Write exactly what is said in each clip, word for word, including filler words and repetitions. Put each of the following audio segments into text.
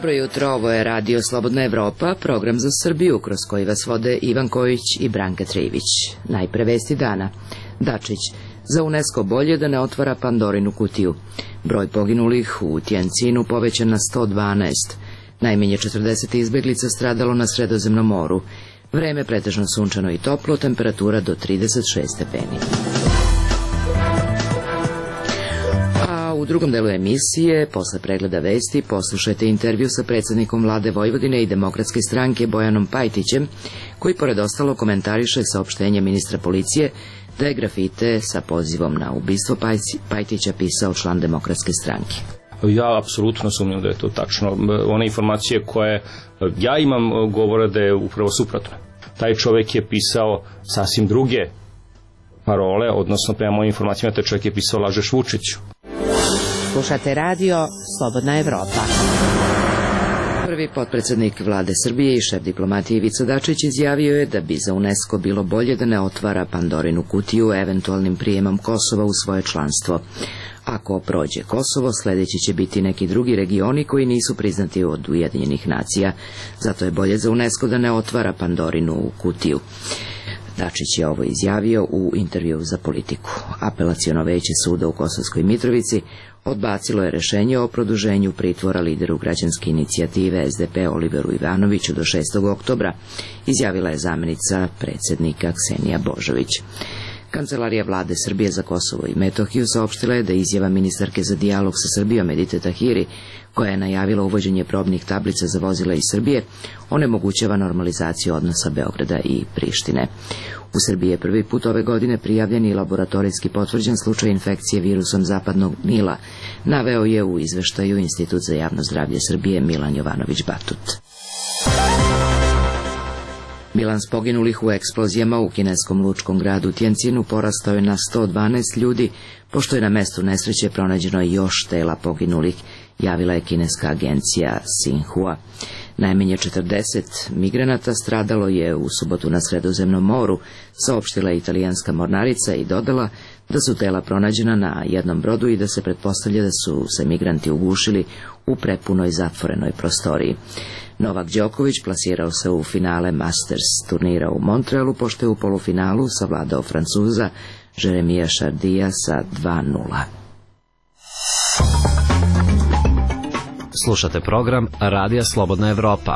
Dobro jutro, ovo je Radio Slobodna Evropa, program za Srbiju, kroz koji vas vode Ivan Kojić i Branka Trivić. Najpre vesti dana. Dačić, za UNESCO bolje da ne otvara Pandorinu kutiju. Broj poginulih u Tjencinu povećan na sto dvanaest. Najmanje četrdeset izbeglica stradalo na Sredozemnom moru. Vreme pretežno sunčano i toplo, temperatura do trideset šest stepeni. U drugom delu emisije, posle pregleda vesti, poslušajte intervju sa predsjednikom vlade Vojvodine i Demokratske stranke Bojanom Pajtićem, koji pored ostalo komentariše saopštenje ministra policije da je grafite sa pozivom na ubistvo Pajtića pisao član Demokratske stranke. Ja apsolutno sumnjam da je to tačno. One informacije koje ja imam govore da je upravo suprotno. Taj čovjek je pisao sasvim druge parole, odnosno prema mojim informacijama taj čovjek je pisao lažeš Vučiću. Slušate radio Slobodna Evropa. Prvi potpredsjednik vlade Srbije i šef diplomatije Ivica Dačić izjavio je da bi za UNESCO bilo bolje da ne otvara Pandorinu kutiju eventualnim prijemom Kosova u svoje članstvo. Ako prođe Kosovo, sljedeći će biti neki drugi regioni koji nisu priznati od Ujedinjenih nacija. Zato je bolje za UNESCO da ne otvara Pandorinu kutiju. Dačić je ovo izjavio u intervjuu za Politiku. Apelaciono veće suda u Kosovskoj Mitrovici odbacilo je rešenje o produženju pritvora lideru građanske inicijative S D P Oliveru Ivanoviću do šestog oktobra, izjavila je zamjenica predsjednika Ksenija Božović. Kancelarija vlade Srbije za Kosovo i Metohiju saopštila je da izjava ministarke za dijalog sa Srbijom Edite Tahiri, koja je najavila uvođenje probnih tablica za vozila iz Srbije, onemogućava normalizaciju odnosa Beograda i Prištine. U Srbiji je prvi put ove godine prijavljen i laboratorijski potvrđen slučaj infekcije virusom zapadnog Nila, naveo je u izveštaju Institut za javno zdravlje Srbije Milan Jovanović Batut. Bilans poginulih u eksplozijama u kineskom lučkom gradu Tjencinu porastao je na sto dvanaest ljudi, pošto je na mestu nesreće pronađeno još tela poginulih, javila je kineska agencija Xinhua. Najmanje četrdeset migranata stradalo je u subotu na Sredozemnom moru, saopštila je italijanska mornarica i dodala da su tela pronađena na jednom brodu i da se pretpostavlja da su se migranti ugušili u prepunoj zatvorenoj prostoriji. Novak Đoković plasirao se u finale Masters turnira u Montrealu, pošto je u polufinalu savladao Francuza Jeremija Šardija sa dva nula. Slušate program Radija Slobodna Evropa.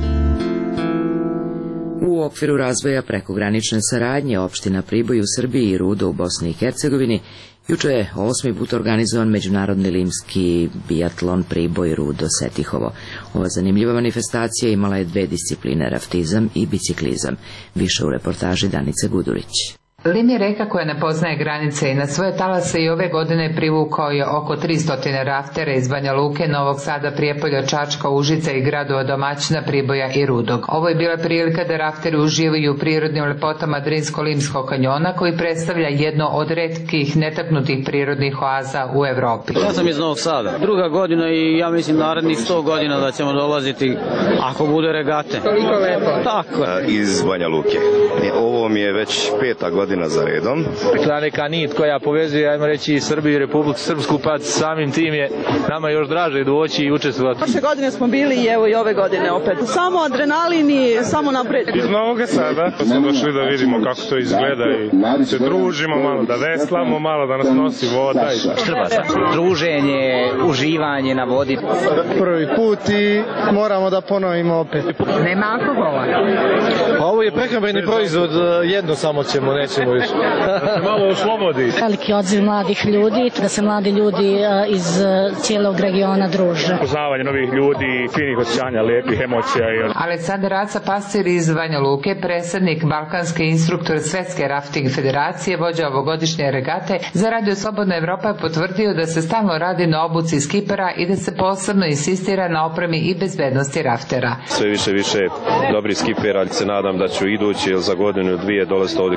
U okviru razvoja prekogranične saradnje opština Priboj u Srbiji i Rudo u Bosni i Hercegovini juče je osmi put organizovan međunarodni limski biatlon Priboj Rudo Setihovo. Ova zanimljiva manifestacija imala je dve discipline, raftizam i biciklizam. Više u reportaži Danice Gudurić. Lim je reka koja ne poznaje granice i na svoje talase i ove godine privukao je oko tristo raftera iz Banja Luke, Novog Sada, Prijepolja, Čačka, Užica i gradova domaćina Priboja i Rudog. Ovo je bila prilika da rafteri uživaju u prirodnim lepotama Drinsko-Limskog kanjona, koji predstavlja jedno od retkih netaknutih prirodnih oaza u Evropi. Ja sam iz Novog Sada. Druga godina i ja mislim narednih sto godina da ćemo dolaziti ako bude regate. Toliko lepo. Tako je. Iz Banja Luke. Ovo mi je već peta godina za redom. Ta neka nit koja povezuje, ajmo reći, Srbiju i Republiku Srpsku, pa samim tim je nama još draže doći i učestvovati. Prošle godine smo bili i evo i ove godine opet. Samo adrenalin i samo napred. Iz Novog Sada smo došli da vidimo kako to izgleda i se družimo malo, da veslamo malo, da nas nosi voda. Štrbača. Druženje, uživanje na vodi. Prvi put i moramo da ponovimo opet. Nema alkohola. Pa ovo je prehrambeni proizvod, jedno samo ćemo, nećemo više. Da se malo oslobodi. Veliki odziv mladih ljudi, da se mladi ljudi iz cijelog regiona druže. Poznavanje novih ljudi, finih osjećanja, lijepih emocija. Aleksandar Raca, pastir iz Banja Luke, predsjednik Balkanske instruktor Svetske rafting federacije, vođa ovogodišnje regate, za Radio Slobodna Evropa je potvrdio da se stalno radi na obuci skipera i da se posebno insistira na opremi i bezbednosti raftera. Sve više više dobri skipera, se nadam da ću idući za godinu dvije dolaziti ovdje kao gost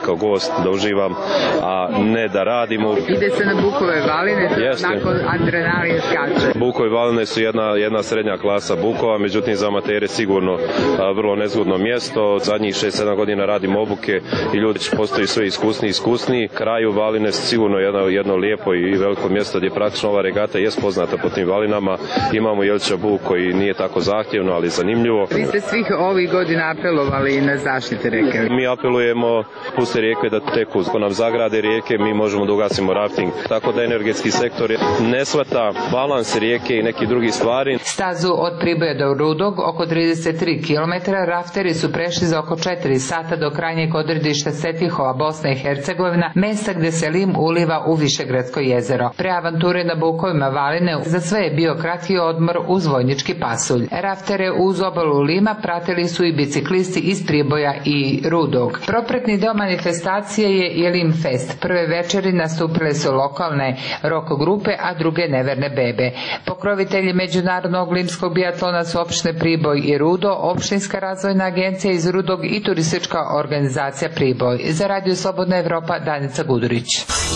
mogućnost da uživam, a ne da radimo. Ide se na Bukove valine, nakon adrenalin skače. Bukove valine su jedna, jedna srednja klasa Bukova, međutim za amatere sigurno a, vrlo nezgodno mjesto. Zadnjih šest sedam godina radimo obuke i ljudi postaju sve iskusniji i iskusniji. Kraju valine su sigurno jedno, jedno lijepo i veliko mjesto gdje praktično ova regata je poznata po tim valinama. Imamo Jelića Buk koji nije tako zahtjevno, ali zanimljivo. Vi ste svih ovih godina apelovali na zaštite rijeke. Mi apelujemo, puste rijeke da teku. Ako nam zagrade rijeke, mi možemo da ugasimo rafting. Tako da energetski sektor ne shvata balans rijeke i neki drugi stvari. Stazu od Priboja do Rudog, oko trideset tri kilometra, rafteri su prešli za oko četiri sata do krajnjeg odredišta Setihova, Bosna i Hercegovina, mesta gde se Lim uliva u Višegradsko jezero. Pre avanture na Bukovima valine za sve je bio kratki odmor uz vojnički pasulj. Raftere uz obalu Lima pratili su i biciklisti iz Priboja i Rudog. Propretni deo manifestacije je i Lim Fest. Prve večeri nastupile su lokalne rock grupe, a druge neverne bebe. Pokrovitelji međunarodnog limskog biatlona su opštine Priboj i Rudo, opštinska razvojna agencija iz Rudog i turistička organizacija Priboj. Za Radio Slobodna Evropa, Danica Gudurić.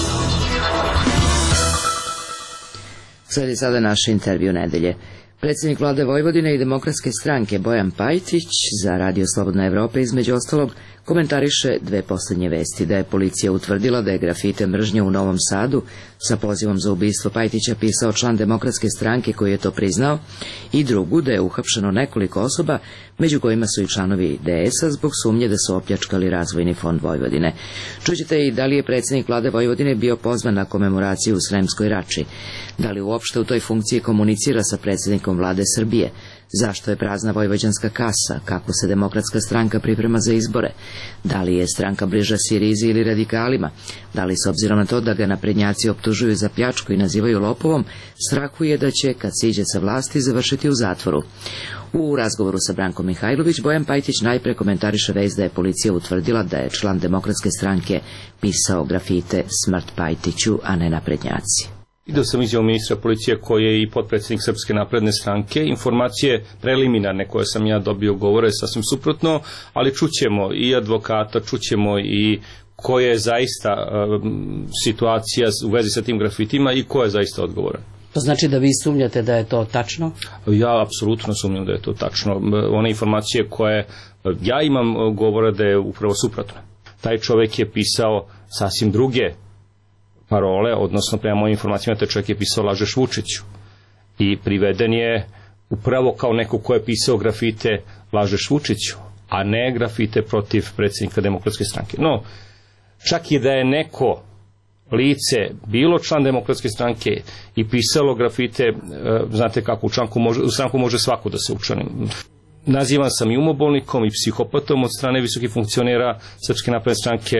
Sledi sada naš intervju nedelje. Predsjednik vlade Vojvodine i Demokratske stranke Bojan Pajtić za Radio Slobodna Evropa između ostalog komentariše dve posljednje vesti: da je policija utvrdila da je grafite mržnje u Novom Sadu sa pozivom za ubistvo Pajtića pisao član Demokratske stranke koji je to priznao, i drugu, da je uhapšeno nekoliko osoba, među kojima su i članovi D S A, zbog sumnje da su opljačkali Razvojni fond Vojvodine. Čućete i da li je predsjednik vlade Vojvodine bio pozvan na komemoraciju u Sremskoj Rači, da li uopšte u toj funkciji komunicira sa predsjednikom vlade Srbije, zašto je prazna vojvođanska kasa, kako se Demokratska stranka priprema za izbore, da li je stranka bliža Sirizi ili radikalima, da li s obzirom na to da ga naprednjaci optužuju za pljačku i nazivaju lopovom, strahuje da će, kad siđe sa vlasti, završiti u zatvoru. U razgovoru sa Brankom Mihajlović, Bojan Pajtić najpre komentariše vest da je policija utvrdila da je član Demokratske stranke pisao grafite "Smrt Pajtiću", a ne naprednjaci. Video sam izjavu ministra policije koji je i potpredsjednik Srpske napredne stranke. Informacije preliminarne koje sam ja dobio govore sasvim suprotno, ali čućemo i advokata, čućemo i koja je zaista um, situacija u vezi sa tim grafitima i ko je zaista odgovoran. To znači da vi sumnjate da je to tačno? Ja apsolutno sumnjam da je to tačno. One informacije koje ja imam govore da je upravo suprotno. Taj čovjek je pisao sasvim druge parole, odnosno prema mojim informacijama taj čovjek je pisao "Lažeš Vučiću" i priveden je upravo kao neko ko je pisao grafite "Lažeš Vučiću", a ne grafite protiv predsjednika Demokratske stranke. No, čak i da je neko lice bilo član Demokratske stranke i pisalo grafite, znate kako u stranku može, u stranku može svako da se učlani. Nazivan sam i umobolnikom i psihopatom od strane visokih funkcionera Srpske napredne stranke,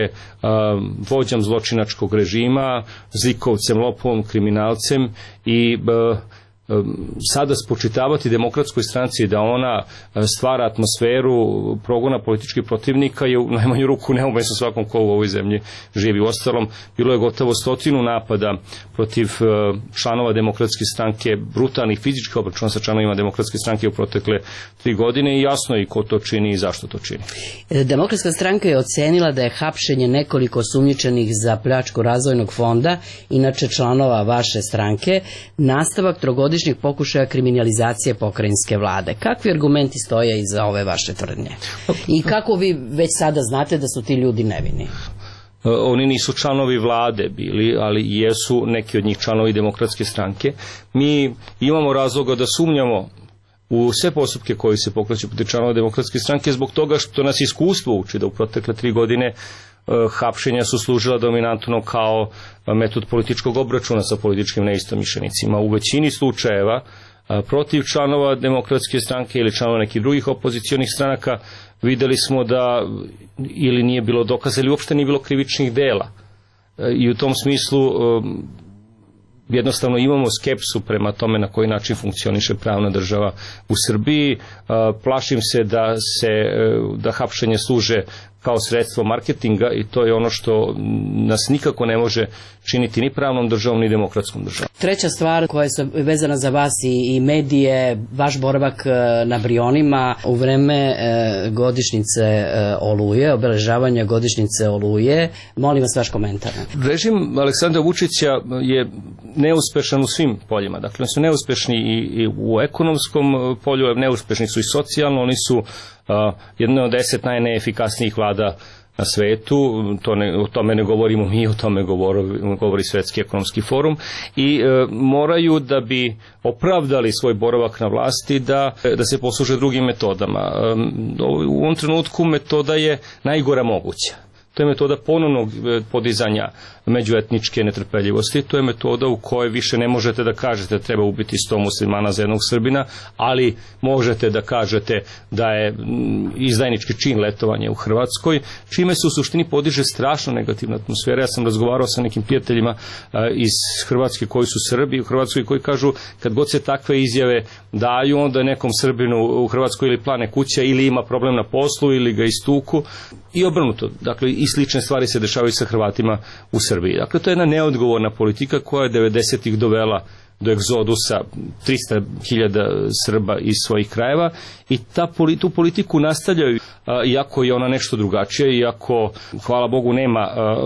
vođom zločinačkog režima, zlikovcem, lopovom, kriminalcem i sada spočitavati Demokratskoj stranci da ona stvara atmosferu progona političkih protivnika je u najmanju ruku neumesno svakom ko u ovoj zemlji živi. Uostalom, bilo je gotovo stotinu napada protiv članova Demokratske stranke, brutalnih fizičkih obračuna sa članovima Demokratske stranke u protekle tri godine i jasno je ko to čini i zašto to čini. Demokratska stranka je ocenila da je hapšenje nekoliko sumnjičenih za pljačku Razvojnog fonda, inače članova vaše stranke, nastavak trogodišnjeg pokušaja kriminalizacije pokrajinske vlade. Kakvi argumenti stoje iza ove vaše tvrdnje? I kako vi već sada znate da su ti ljudi nevini? Oni nisu članovi vlade bili, ali jesu neki od njih članovi Demokratske stranke. Mi imamo razloga da sumnjamo u sve postupke koji se pokreću protiv članova Demokratske stranke zbog toga što nas iskustvo uči da u protekle tri godine hapšenja su služila dominantno kao metod političkog obračuna sa političkim neistomišljenicima. U većini slučajeva protiv članova Demokratske stranke ili članova nekih drugih opozicionih stranaka videli smo da ili nije bilo dokaza ili uopšte nije bilo krivičnih dela. I u tom smislu jednostavno imamo skepsu prema tome na koji način funkcioniše pravna država u Srbiji. Plašim se da se da hapšenje služe kao sredstvo marketinga i to je ono što nas nikako ne može činiti ni pravnom državom ni demokratskom državom. Treća stvar koja je vezana za vas i medije, vaš boravak na Brionima u vreme godišnjice Oluje, obeležavanja godišnjice Oluje. Molim vas vaš komentar. Režim Aleksandra Vučića je neuspešan u svim poljima. Dakle, oni su neuspešni i u ekonomskom polju, neuspešni su i socijalno, oni su jedna od deset najneefikasnijih vlada na svetu, to ne, o tome ne govorimo mi, o tome govori, govori Svetski ekonomski forum i e, moraju da bi opravdali svoj boravak na vlasti da, da se posluže drugim metodama. E, u ovom trenutku metoda je najgora moguća. To je metoda ponovnog podizanja međuetničke netrpeljivosti, to je metoda u kojoj više ne možete da kažete da treba ubiti sto muslimana za jednog Srbina, ali možete da kažete da je izdajnički čin letovanje u Hrvatskoj, čime se u suštini podiže strašno negativna atmosfera. Ja sam razgovarao sa nekim prijateljima iz Hrvatske koji su Srbi u Hrvatskoj koji kažu kad god se takve izjave daju, onda nekom Srbinu u Hrvatskoj ili plane kuća ili ima problem na poslu ili ga istuku i obrnuto. Dakle, i slične stvari se dešavaju sa Hrvatima u Srbiji. Dakle, to je jedna neodgovorna politika koja je devedesetih dovela do egzodusa trista hiljada Srba iz svojih krajeva i ta, tu politiku nastavljaju, iako je ona nešto drugačija, iako, hvala Bogu, nema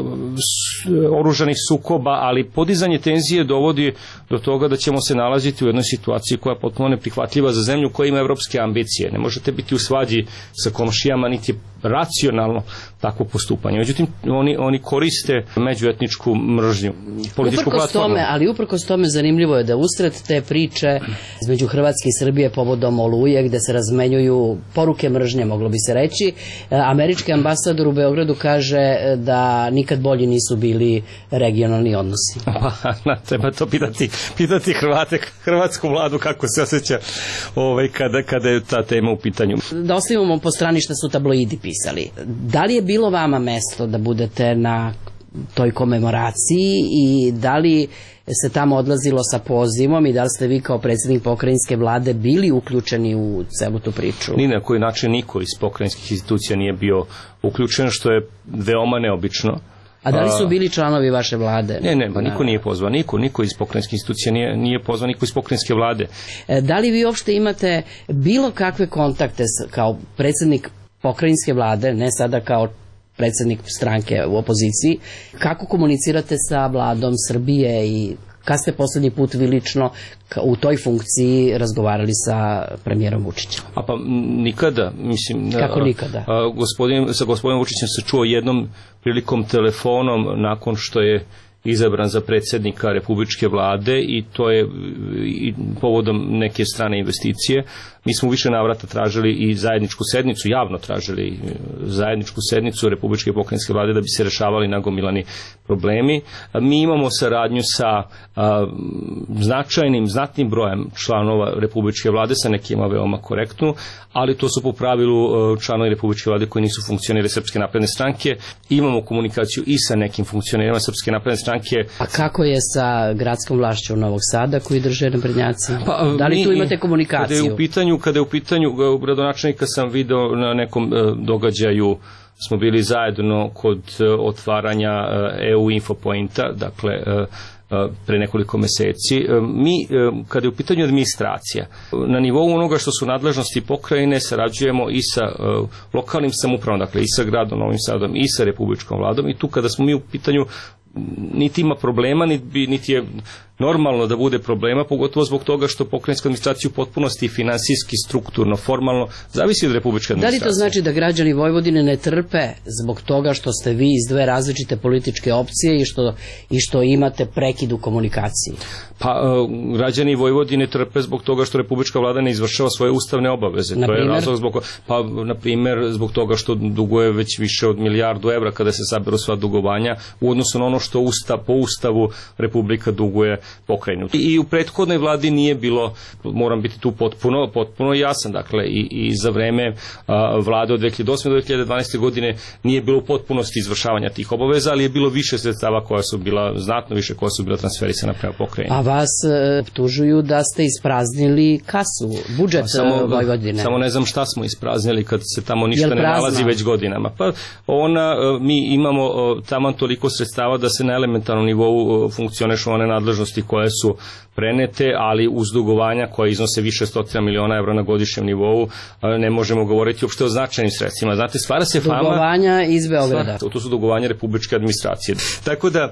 oružanih sukoba, ali podizanje tenzije dovodi do toga da ćemo se nalaziti u jednoj situaciji koja je potpuno neprihvatljiva za zemlju koja ima evropske ambicije. Ne možete biti u svađi sa komšijama, niti je racionalno takvo postupanje. Međutim, oni, oni koriste međuetničku mržnju, političku uprkos platformu. Tome, ali uprkos tome zanimljivo je da usred te priče između Hrvatske i Srbije povodom Oluje, gde se razmenjuju poruke mržnje, moglo bi se reći, američki ambasador u Beogradu kaže da nikad bolji nisu bili regionalni odnosi. Pa, treba to pitati, pitati Hrvate, hrvatsku vladu kako se osjeća ovaj, kada, kada je ta tema u pitanju. Da ostavimo po strani što su tabloidi pisali. Da li je bilo vama mesto da budete na toj komemoraciji i da li se tamo odlazilo sa pozivom i da li ste vi kao predsjednik pokrajinske vlade bili uključeni u celu tu priču? Ni na koji način niko iz pokrajinskih institucija nije bio uključen, što je veoma neobično. A da li su bili članovi vaše vlade? Ne, ne, pa niko nije pozvan, niko, niko iz pokrajinske institucije nije, nije pozvan, niko iz pokrajinske vlade. Da li vi uopšte imate bilo kakve kontakte kao predsjednik pokrajinske vlade, ne sada kao predsjednik stranke u opoziciji, kako komunicirate sa vladom Srbije i kad ste posljednji put vi lično u toj funkciji razgovarali sa premijerom Vučićem? A pa nikada, mislim... Kako nikada? A, gospodin, sa gospodinom Vučićem se čuo jednom prilikom telefonom nakon što je izabran za predsjednika republičke vlade i to je i povodom neke strane investicije. Mi smo u više navrata tražili i zajedničku sednicu, javno tražili zajedničku sednicu republičke pokrajinske vlade da bi se rešavali nagomilani problemi. Mi imamo saradnju sa a, značajnim, znatnim brojem članova republičke vlade, sa nekima veoma korektnu, ali to su po pravilu članovi republičke vlade koji nisu funkcioneri Srpske napredne stranke. Imamo komunikaciju i sa nekim funkcionerima Srpske napredne stranke. A kako je sa gradskom vlašću Novog Sada koji drže naprednjaci? Pa, da li tu imate komunikaciju? Kada je u pitanju, kada je u pitanju gradonačelnika sam video na nekom događaju, smo bili zajedno kod otvaranja E U Infopointa, dakle pre nekoliko meseci. Mi, kada je u pitanju administracija, na nivou onoga što su nadležnosti pokrajine, sarađujemo i sa lokalnim samoupravom, dakle i sa gradom Novim Sadom i sa republičkom vladom i tu kada smo mi u pitanju niti ima problema, niti, niti je normalno da bude problema, pogotovo zbog toga što pokrajinska administracija u potpunosti finansijski, strukturno, formalno zavisi od republičke administracije. Da li to znači da građani Vojvodine ne trpe zbog toga što ste vi iz dve različite političke opcije i što, i što imate prekid u komunikaciji? Pa građani Vojvodine trpe zbog toga što republička vlada ne izvršava svoje ustavne obaveze. To je razlog zbog, pa na primjer zbog toga što duguje već više od milijardu evra kada se saberu sva dugovanja u odnosu na ono što usta, po ustavu republika duguje pokrajine. I u prethodnoj vladi nije bilo, moram biti tu potpuno, potpuno jasan, dakle i, i za vreme a, vlade od dve hiljade osme do dve hiljade dvanaeste godine nije bilo u potpunosti izvršavanja tih obaveza, ali je bilo više sredstava koja su bila, znatno više koja su bila transferisana prema pokrajini. A vas optužuju da ste ispraznili kasu, budžet samo, Vojvodine. Samo ne znam šta smo ispraznili kad se tamo ništa ne nalazi već godinama. Pa ona, mi imamo tamo toliko sredstava da se na elementarnom nivou funkcionišu one nadležnosti koje su prenete, ali uz dugovanja koje iznose više stotina miliona evra na godišnjem nivou ne možemo govoriti uopšte o značajnim sredstvima. Znate, stvara se fama... Dugovanja iz Beograda. To su dugovanja republičke administracije. Tako da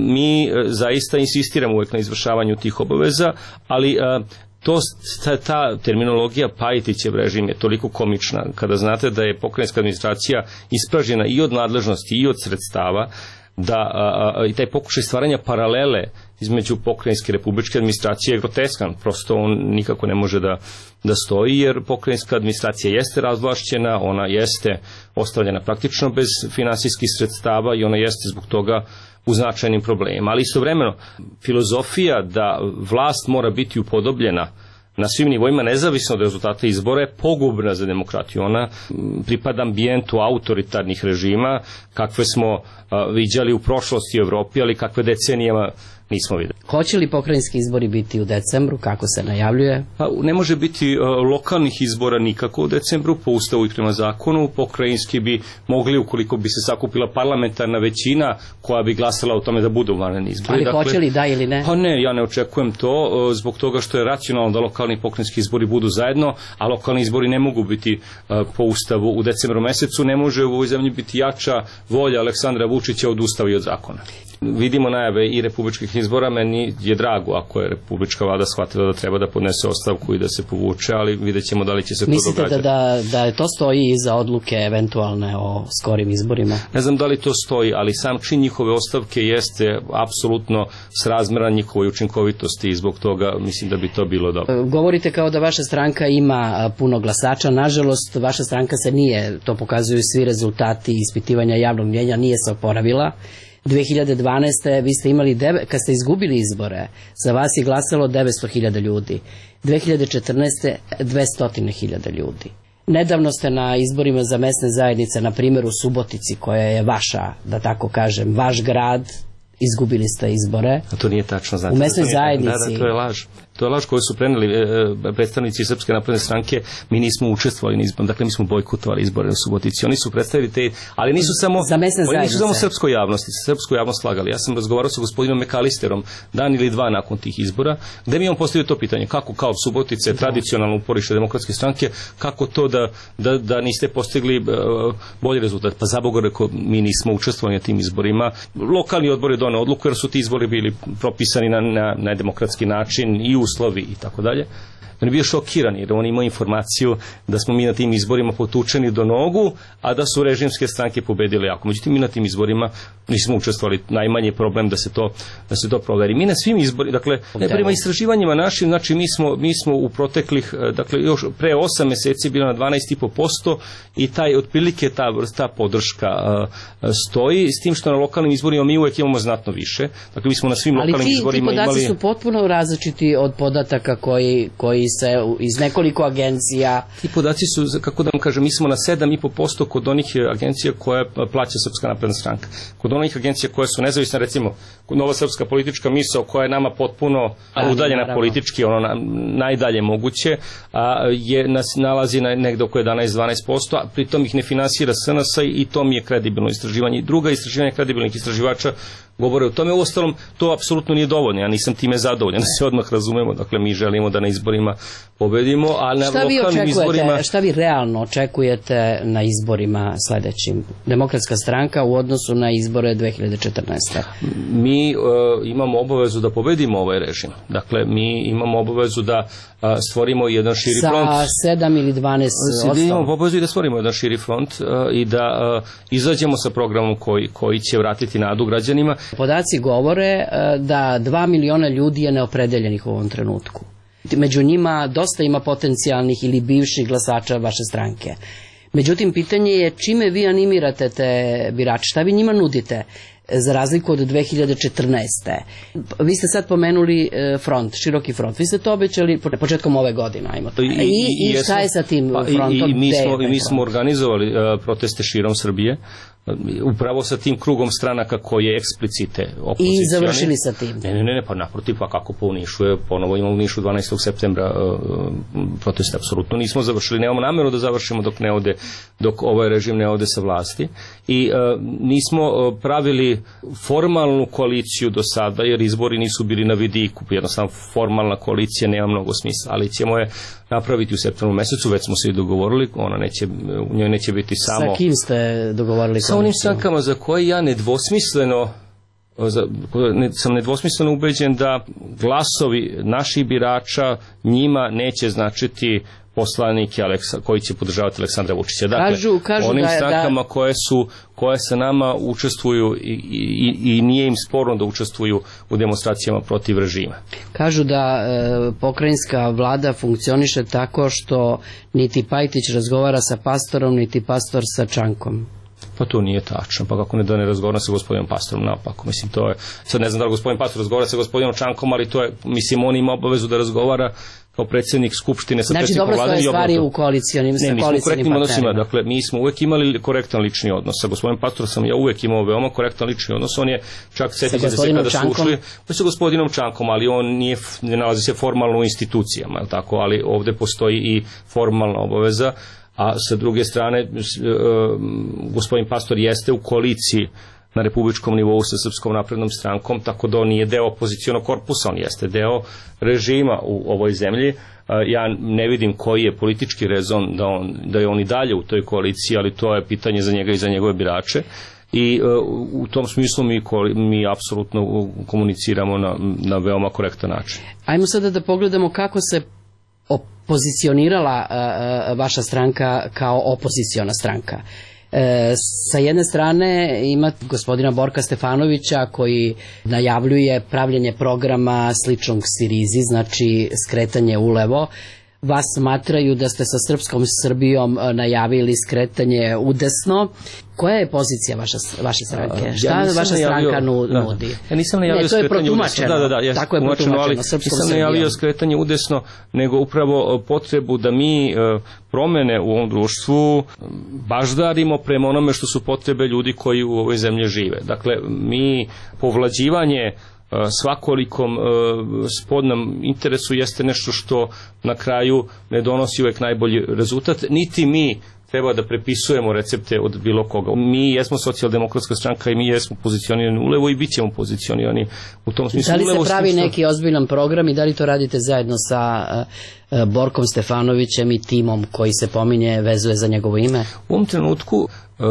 mi zaista insistiramo uvek na izvršavanju tih obaveza, ali to, ta, ta terminologija Pajtićev režim je toliko komična kada znate da je pokrajinska administracija ispražnjena i od nadležnosti i od sredstava, da a, a, i taj pokušaj stvaranja paralele između pokrajinske republičke administracije je groteskan, prosto on nikako ne može da, da stoji, jer pokrajinska administracija jeste razvlašćena, ona jeste ostavljena praktično bez finansijskih sredstava i ona jeste zbog toga u značajnim problemima. Ali istovremeno, filozofija da vlast mora biti upodobljena na svim nivoima, nezavisno od rezultata izbora, je pogubna za demokratiju. Ona pripada ambijentu autoritarnih režima, kakve smo a, viđali u prošlosti u Evropi, ali kakve decenijama nismo videli. Hoće li pokrajinski izbori biti u decembru, kako se najavljuje? Pa, ne može biti uh, lokalnih izbora nikako u decembru, po ustavu i prema zakonu. Pokrajinski bi mogli, ukoliko bi se sakupila parlamentarna većina koja bi glasala o tome da budu vanredni izbori. Ali dakle, hoće li da ili ne? Pa ne, ja ne očekujem to, uh, zbog toga što je racionalno da lokalni i pokrajinski izbori budu zajedno, a lokalni izbori ne mogu biti uh, po ustavu u decembru mesecu. Ne može u ovoj zemlji biti jača volja Aleksandra Vučića od ustava i od zakona. Vidimo najave i republičkih izbora, meni je drago ako je republička vlada shvatila da treba da podnese ostavku i da se povuče, ali vidjet ćemo da li će se to događati. Mislite da, da, da to stoji iza odluke eventualne o skorim izborima? Ne znam da li to stoji, ali sam čin njihove ostavke jeste apsolutno srazmeran njihovoj učinkovitosti i zbog toga mislim da bi to bilo dobro. Govorite kao da vaša stranka ima puno glasača, nažalost vaša stranka se nije, to pokazuju svi rezultati ispitivanja javnog mnjenja, nije se oporavila. dve hiljade dvanaeste. vi ste imali, deve, kad ste izgubili izbore, za vas je glasalo devetsto hiljada ljudi. dve hiljade četrnaeste. dvesta hiljada ljudi. Nedavno ste na izborima za mesne zajednice, na primjer u Subotici, koja je vaša, da tako kažem, vaš grad, izgubili ste izbore. A to nije tačno, znate. U mesnoj zajednici. Da, da, to je laž. To je laž koju su preneli e, predstavnici Srpske napredne stranke. Mi nismo učestvovali na izborima, dakle mi smo bojkotovali izbore u Subotici. Oni su predstavili te, ali nisu samo za mesne oni nisu samo zajednice. srpskoj javnosti, srpsku javnost slagali. Ja sam razgovarao sa gospodinom Mekalisterom dan ili dva nakon tih izbora, gde mi on postavio to pitanje, kako kao Subotice, tradicionalno uporište demokratske stranke, kako to da, da, da niste postigli e, bolji rezultat. Pa za Boga rekao, mi nismo učestvovali na tim izborima. Lokalni odbor je doneo odluku jer su ti izbori bili propisani na, na, na demokratski način i uslovi i tako dalje. On je bio šokiran jer on imao informaciju da smo mi na tim izborima potučeni do nogu, a da su režimske stranke pobedile jako. Međutim, mi na tim izborima nismo učestvovali. Najmanji problem da se to, da se to proveri. Mi na svim izborima, dakle, ne prema istraživanjima našim, znači mi smo, mi smo u proteklih, dakle, još pre osam meseci bilo na dvanaest i po posto i taj, otprilike ta vrsta podrška uh, stoji, s tim što na lokalnim izborima mi uvek imamo znatno više. Dakle, mi smo na svim ali lokalnim ti, izborima imali... Ali ti podaci su potpuno različiti od podataka koji, koji se iz nekoliko agencija. Ti podaci su, kako da vam kažem, mi smo na sedam i po posto kod onih agencija koje plaća Srpska napredna stranka. Kod onih agencija koje su nezavisne, recimo Nova srpska politička misao koja je nama potpuno a, udaljena naravno. Politički, ono na, najdalje moguće, a, je nas nalazi na negde oko jedanaest do dvanaest posto, a pritom ih ne finansira S N S i to mi je kredibilno istraživanje. Druga istraživanja kredibilnih istraživača govore o tome. Uostalom, to apsolutno nije dovoljno. Ja nisam time zadovoljan, da se odmah razumemo. Dakle, mi želimo da na izborima pobedimo, ali na šta lokalnim vi izborima... Šta vi realno očekujete na izborima sledećim? Demokratska stranka u odnosu na izbore dve hiljade četrnaeste. Mi uh, imamo obavezu da pobedimo ovaj režim. Dakle, mi imamo obavezu da uh, stvorimo jedan širi sa front. Sa sedam ili dvanaest odstav. Imamo obavezu i da stvorimo jedan širi front uh, i da uh, izađemo sa programom koji, koji će vratiti nadu građanima. Podaci govore da dva miliona ljudi je neopredeljenih u ovom trenutku. Među njima dosta ima potencijalnih ili bivših glasača vaše stranke. Međutim, pitanje je čime vi animirate te birače, šta vi njima nudite? za razliku od dve hiljade četrnaeste. Vi ste sad pomenuli front, široki front. Vi ste to obećali početkom ove godine. Ajmo. I, i, i šta je sa tim frontom? I, i, mi, smo, i mi smo organizovali uh, proteste širom Srbije, upravo sa tim krugom stranaka koji je eksplicite opozicioni. I završili sa tim? Ne, ne, ne, pa naprotiv, pa kako po Nišu je, ponovo imamo u Nišu dvanaestog septembra uh, proteste, apsolutno nismo završili, nemamo nameru da završimo dok ne ode, dok ovaj režim ne ode sa vlasti i uh, nismo uh, pravili formalnu koaliciju do sada, jer izbori nisu bili na vidiku, jednostavno formalna koalicija nema mnogo smisla, ali ćemo je napraviti u septembru mesecu, već smo se i dogovorili, ona neće, u njoj neće biti samo... Sa kim ste dogovorili? Sa onim strankama za koje ja nedvosmisleno za, ne, sam nedvosmisleno ubeđen da glasovi naših birača njima neće značiti poslanike Aleksa, koji će podržavati Aleksandra Vučića. Dakle, kažu, kažu onim da, strankama da... koje su koje sa nama učestvuju i, i, i nije im sporno da učestvuju u demonstracijama protiv režima. Kažu da e, pokrajinska vlada funkcioniše tako što niti Pajtić razgovara sa pastorom, niti pastor sa Čankom. Pa to nije tačno, pa kako ne da ne razgovara sa gospodinom pastorom, naopako, mislim to je, sad ne znam da li gospodin pastor razgovara sa gospodinom Čankom, ali to je, mislim on ima obavezu da razgovara kao predsjednik Skupštine sa znači, predsjednikom vlade. Znači dobro stoje stvari u koalicijonim, sa ne, koalicijnim partnerima. Dakle, mi smo uvek imali korektan lični odnos. Sa gospodinom pastorom sam ja uvek imao veoma korektan lični odnos. On je čak setiti da se kada su ušli, pa sa gospodinom Čankom, ali on nije, ne nalazi se formalno u institucijama, tako, ali ovde postoji i formalna obaveza. A sa druge strane, gospodin pastor jeste u koaliciji na republičkom nivou sa Srpskom naprednom strankom, tako da on nije deo opozicionog korpusa, on jeste deo režima u ovoj zemlji. Ja ne vidim koji je politički rezon da, on, da je on i dalje u toj koaliciji, ali to je pitanje za njega i za njegove birače. I uh, u tom smislu mi, mi apsolutno komuniciramo na, na veoma korektan način. Ajmo sada da pogledamo kako se opozicionirala uh, vaša stranka kao opoziciona stranka. E, sa jedne strane ima gospodina Borka Stefanovića koji najavljuje pravljenje programa sličnog Sirizi, znači skretanje ulevo. Vas smatraju da ste sa Srpskom Srbijom najavili skretanje udesno. Koja je pozicija vaša, vaše stranke? Ja Šta vaša najavio, stranka nudi? Da, ja nisam najavio ne, to je skretanje udesno. Da, da, da, ja tako je protumačeno. Ali nisam najavio skretanje udesno, nego upravo potrebu da mi promene u ovom društvu baždarimo prema onome što su potrebe ljudi koji u ovoj zemlji žive. Dakle, mi povlađivanje svakolikom spodnom interesu jeste nešto što na kraju ne donosi uvek najbolji rezultat, niti mi treba da prepisujemo recepte od bilo koga. Mi jesmo socijaldemokratska stranka i mi jesmo pozicionirani ulevo i bit ćemo pozicionirani u tom smislu. Da li se pravi smislu... neki ozbiljan program i da li to radite zajedno sa uh, Borkom Stefanovićem i timom koji se pominje, vezuje za njegovo ime? U ovom trenutku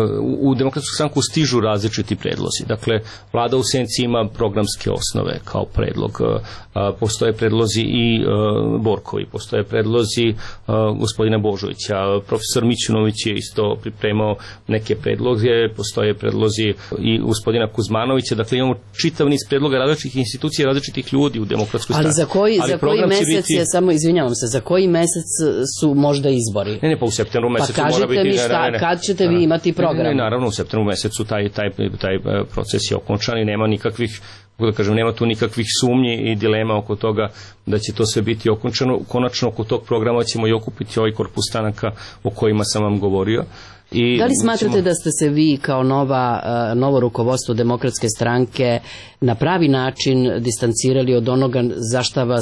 u demokratsku stranku stižu različiti predlozi. Dakle, vlada u senci ima programske osnove kao predlog. Postoje predlozi i Borkovi, postoje predlozi gospodina Božovića, profesor Mićunović je isto pripremao neke predloge, postoje predlozi i gospodina Kuzmanovića, dakle imamo čitav niz predloga različitih institucija, različitih ljudi u demokratskoj stranci. Ali za koji, Ali za koji mesec biti... je, samo izvinjavam se, za koji mesec su možda izbori? Ne, ne, pa u septembru mesecu pa mora biti... Mi šta, ne, ne, kad ćete ne, vi imati program? Ne, ne, naravno u septembru mesecu taj, taj, taj proces je okončan i nema nikakvih, da kažem, nema tu nikakvih sumnji i dilema oko toga da će to sve biti okončano. Konačno oko tog programa ćemo i okupiti ovaj korpus stranaka o kojima sam vam govorio. I da li smatrate ćemo... da ste se vi kao nova, novo rukovodstvo demokratske stranke na pravi način distancirali od onoga za šta vas,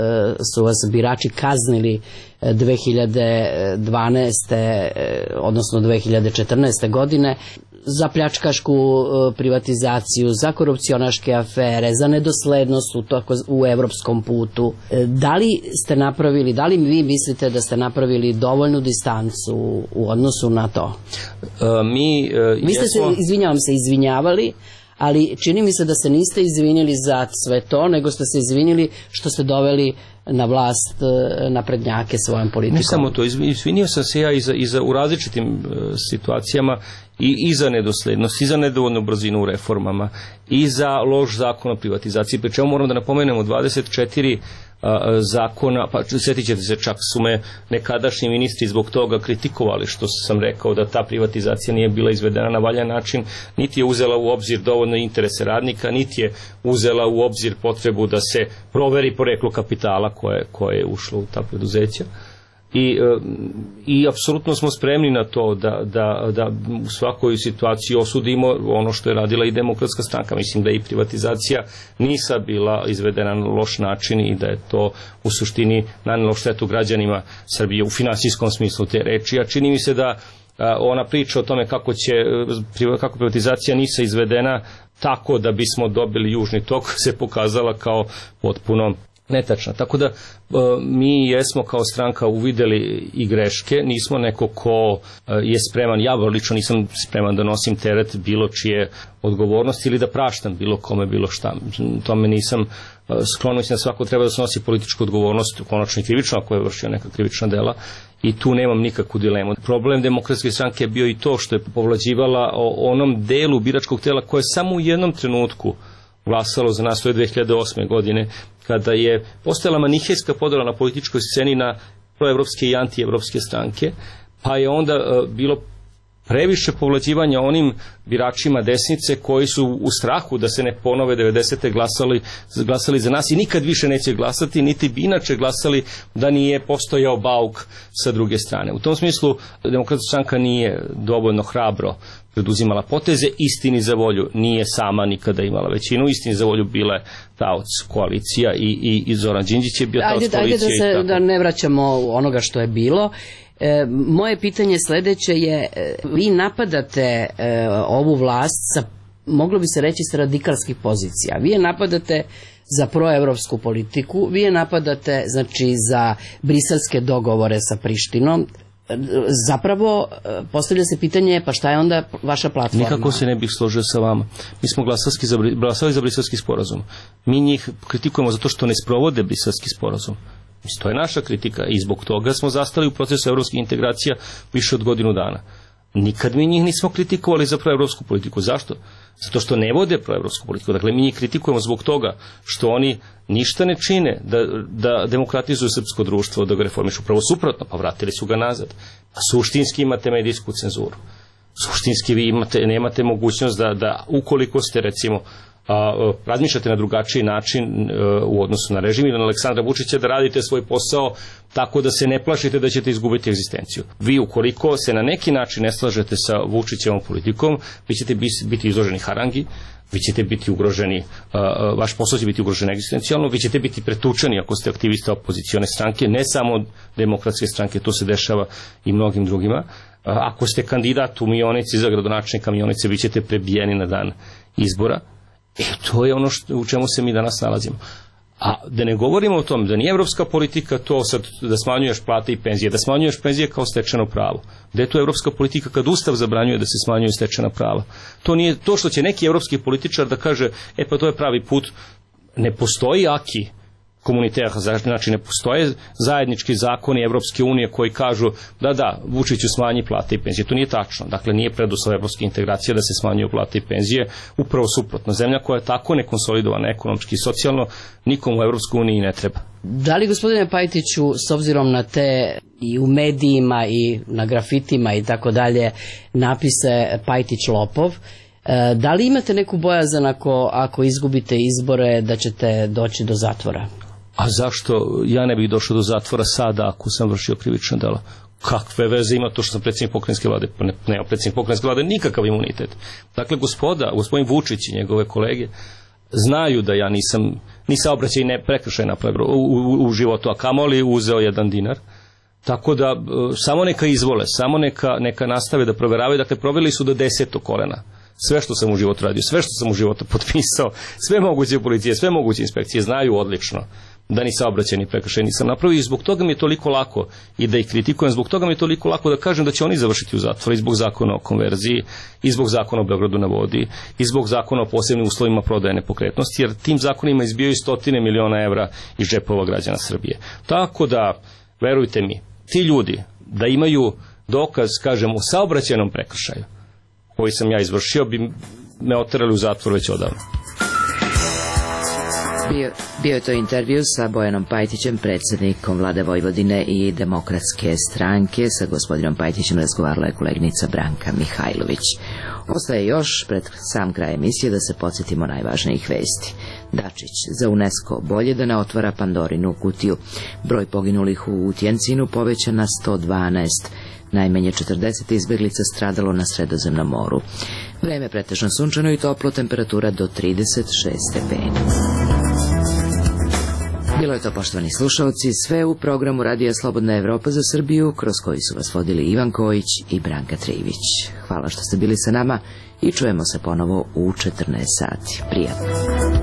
su vas birači kaznili dve hiljade dvanaeste odnosno dve hiljade četrnaeste godine za pljačkašku privatizaciju, za korupcionaške afere, za nedoslednost u, toko, u evropskom putu. Da li ste napravili, da li vi mislite da ste napravili dovoljnu distancu u odnosu na to? Uh, mi uh, vi ste jesmo... se, izvinjavam se, izvinjavali, ali čini mi se da se niste izvinili za sve to, nego ste se izvinili što ste doveli na vlast naprednjake svojom politikom. Ne samo to, izvinio sam se ja i za, i za u različitim uh, situacijama i, i za nedoslednost, i za nedovoljnu brzinu u reformama, i za loš zakon o privatizaciji. Pri čemu moram da napomenemo dvadeset četiri zakona, pa sjetit ćete se, čak su me nekadašnji ministri zbog toga kritikovali što sam rekao da ta privatizacija nije bila izvedena na valjan način, niti je uzela u obzir dovoljno interese radnika, niti je uzela u obzir potrebu da se proveri poreklo kapitala koje, koje je ušlo u ta preduzeća. I, i apsolutno smo spremni na to da, da, da u svakoj situaciji osudimo ono što je radila i Demokratska stranka. Mislim da i privatizacija nisa bila izvedena na loš način i da je to u suštini nanelo štetu građanima Srbije u finansijskom smislu te reči. A čini mi se da ona priča o tome kako će kako privatizacija nisa izvedena tako da bismo dobili Južni tok se pokazala kao potpuno netačna. Tako da mi jesmo kao stranka uvideli i greške, nismo neko ko je spreman, ja lično nisam spreman da nosim teret bilo čije odgovornosti ili da praštam bilo kome bilo šta. Tome nisam sklon, mislim da svako treba da se nosi političku odgovornost, konačno i krivično ako je vršio neka krivična dela i tu nemam nikakvu dilemu. Problem Demokratske stranke je bio i to što je povlađivala o onom delu biračkog tela koje samo u jednom trenutku glasalo za nas, to je dve hiljade osme. godine, kada je postojala manihejska podela na političkoj sceni na proevropske i antievropske stranke, pa je onda uh, bilo previše povlađivanja onim biračima desnice koji su u strahu da se ne ponove devedesete glasali, glasali za nas i nikad više neće glasati, niti bi inače glasali da nije postojao bauk sa druge strane. U tom smislu Demokratska stranka nije dovoljno hrabro preduzimala poteze, istini za volju nije sama nikada imala većinu, istini za volju bila je taoc koalicija i, i, i Zoran Đinđić je bio taoc koalicije. Ajde da se da ne vraćamo onoga što je bilo. E, moje pitanje sledeće je, vi napadate e, ovu vlast sa, moglo bi se reći, sa radikalskih pozicija. Vi je napadate za proevropsku politiku, vi je napadate, znači, za briselske dogovore sa Prištinom. Zapravo postavlja se pitanje, pa šta je onda vaša platforma? Nikako se ne bih složio sa vama. Mi smo glasali, glasali za briselski sporazum. Mi njih kritikujemo zato što ne sprovode briselski sporazum. To je naša kritika i zbog toga smo zastali u procesu evropskih integracija više od godinu dana. Nikad mi njih nismo kritikovali za proevropsku politiku. Zašto? Zato što ne vode proevropsku politiku. Dakle, mi njih kritikujemo zbog toga što oni ništa ne čine da, da demokratizuju srpsko društvo, da ga reformišu. Upravo suprotno, pa vratili su ga nazad. A suštinski imate medijsku cenzuru. Suštinski vi imate, nemate mogućnost da, da ukoliko ste, recimo, a, razmišljate na drugačiji način a, u odnosu na režim ili na Aleksandra Vučića, da radite svoj posao tako da se ne plašite da ćete izgubiti egzistenciju. Vi ukoliko se na neki način ne slažete sa Vučićevom politikom, vi ćete biti izloženi harangi, vi ćete biti ugroženi, a, vaš posao će biti ugrožen egzistencijalno, vi ćete biti pretučeni ako ste aktivista opozicione stranke, ne samo Demokratske stranke, to se dešava i mnogim drugima. A, ako ste kandidat u Mionici za gradonačelnika Mionice, vi ćete prebijeni na dan izbora. E, to je ono što, u čemu se mi danas nalazimo. A da ne govorimo o tom da nije evropska politika to sad da smanjuješ plate i penzije, da smanjuješ penzije kao stečeno pravo. Gde je to evropska politika kad Ustav zabranjuje da se smanjuju stečena prava? To nije to što će neki evropski političar da kaže, e pa to je pravi put. Ne postoji aki komuniter, znači ne postoje zajednički zakoni Evropske unije koji kažu da da, Vučiću smanji plate i penzije. To nije tačno. Dakle, nije preduslov evropske integracije da se smanjuju plate i penzije. Upravo suprotno. Zemlja koja je tako nekonsolidovana ekonomski i socijalno, nikom u Evropskoj uniji ne treba. Da li, gospodine Pajtiću, s obzirom na te i u medijima i na grafitima i tako dalje napise Pajtić lopov, da li imate neku bojazan ako, ako izgubite izbore da ćete doći do zatvora? A zašto ja ne bih došao do zatvora sada ako sam vršio krivično delo? Kakve veze ima to što sam predsjednik pokrajinske vlade? Pa ne, nema predsjednik pokrajinske vlade nikakav imunitet. Dakle, gospoda, gospodin Vučić i njegove kolege znaju da ja nisam ni saobraćaj ne prekršaj napravio u, u, u životu, a kamoli uzeo jedan dinar. Tako da samo neka izvole, samo neka, neka nastave da proveravaju. Dakle, proveli su do desetog kolena. Sve što sam u životu radio, sve što sam u životu potpisao, sve moguće policije, sve moguće inspekcije znaju odlično da ni saobraćaj ni prekršaj nisam napravio i zbog toga mi je toliko lako i da ih kritikujem, zbog toga mi je toliko lako da kažem da će oni završiti u zatvoru i zbog zakona o konverziji, i zbog zakona o Beogradu na vodi, i zbog zakona o posebnim uslovima prodaje nepokretnosti, jer tim zakonima izbijaju stotine miliona evra iz džepova građana Srbije. Tako da, verujte mi, ti ljudi da imaju dokaz, kažem, u saobraćajnom prekršaju koji sam ja izvršio, bi me oterali u zatvor već odavno. Bio, bio je to intervju sa Bojanom Pajtićem, predsjednikom Vlade Vojvodine i Demokratske stranke. Sa gospodinom Pajtićem razgovarala je koleginica Branka Mihajlović. Ostaje još pred sam kraj emisije da se podsjetimo najvažnijih vesti. Dačić, za UNESCO bolje da ne otvara Pandorinu kutiju. Broj poginulih u Utjencinu povećan na sto dvanaest. Najmanje četrdeset izbeglica stradalo na Sredozemnom moru. Vreme pretežno sunčano i toplo, temperatura do trideset šest stepeni. Bilo je to, poštovani slušalci, sve u programu Radija Slobodna Evropa za Srbiju, kroz koji su vas vodili Ivan Kojić i Branka Trivić. Hvala što ste bili sa nama i čujemo se ponovo u četrnaest sati. Prijatno.